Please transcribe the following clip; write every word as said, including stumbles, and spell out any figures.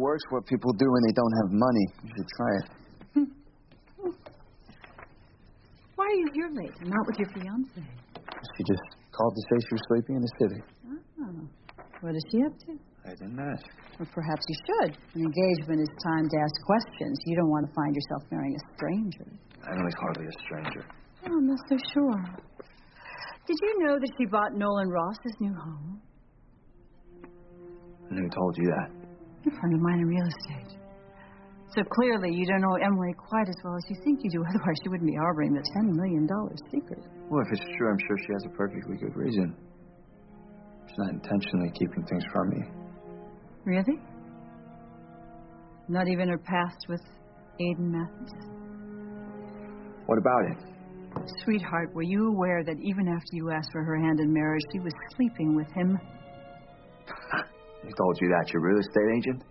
works, what people do when they don't have money. You should try it. Why are you here late and not with your fiancée? She just called to say she was sleeping in the city. Oh. What is she up to? I didn't ask. Well, perhaps you should. An engagement is time to ask questions. You don't want to find yourself marrying a stranger. I'm like hardly a stranger. Oh, I'm not so sure. Did you know that she bought Nolan Ross his new home? And who told you that? A friend of mine in real estate. So clearly you don't know Emily quite as well as you think you do. Otherwise she wouldn't be harboring the ten million dollars secret. Well, if it's true, I'm sure she has a perfectly good reason. She's not intentionally keeping things from me. Really? Not even her past with Aiden Mathis? What about it? Sweetheart, were you aware that even after you asked for her hand in marriage, she was sleeping with him? Who told you that? Your real estate agent?